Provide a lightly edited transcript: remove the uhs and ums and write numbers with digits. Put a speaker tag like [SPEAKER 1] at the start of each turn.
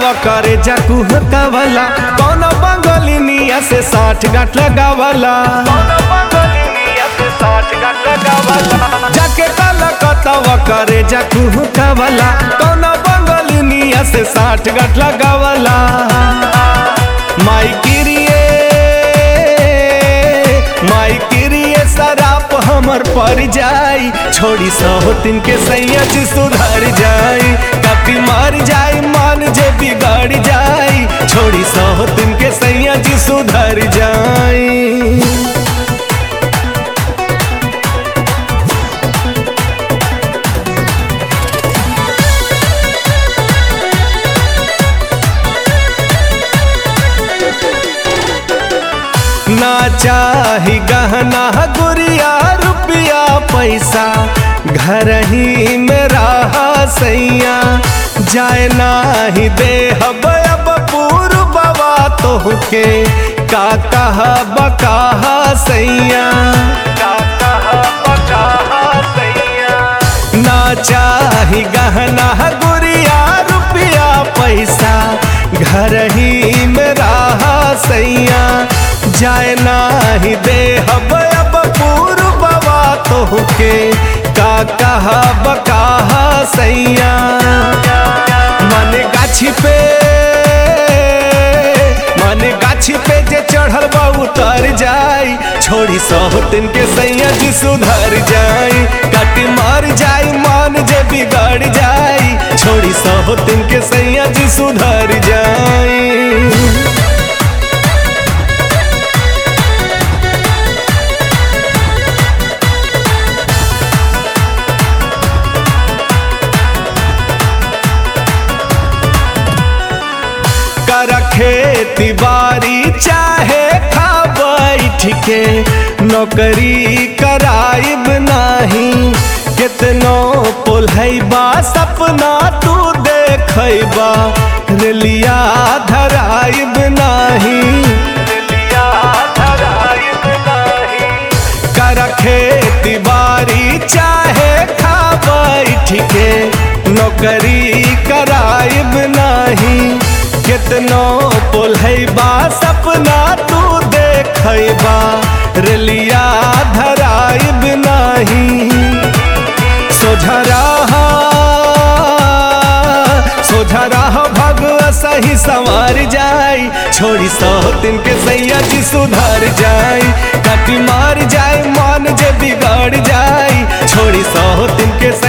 [SPEAKER 1] कतवा करे जाकू कवला कौन बंगलिनिया से 60 गांठ लगावला जाके काला कतवा करे जाकू कवला कौन बंगलिनिया से 60 गांठ लगावला माई किरिए शराप हमर पर जाई छोड़ी सहोतिन के सैया जी सुधर जाई काफी मर जाई मान जे बिगड़ जाई छोड़ी सहोतिन के सैया जी सुधर जाई। ना चाही गहना गुरिया रुपया पैसा घर ही में रहा सैया जाए नाही दे अब पूर्ववा तोहके का कहा बकाहा सैया ना चाही गहना गुरिया रुपया पैसा घर ही में रहा सैया जाए नाही दे अब पूर्ववा तोहके का कहा बकाहा सैया मन गाछी पे जे चढ़ल बा उतर जाई छोड़ी सहोतिन के सैया जी सुधर जाई काटी मर जाई मान जे बिगड़ जाई छोड़ी सहोतिन के सैया जी सुधर जाई। खेती बारी चाहे खा बैठ के नौकरी कराइब नाही कितनो पोलैबा सपना तू देखैबा रेलिया धराइब नाही कर खेती बारी चाहे खा बैठ के नौकरी कराइब नाही कितनो पोलैबा सपना तू देखैबा रेलिया धराइब नाही सोझरा भगवा सही संवर जाई छोड़ी सहोतिन के सैया जी सुधर जाई काटी मार जाई मान जे बिगड़ जाई छोड़ी सहोतिन के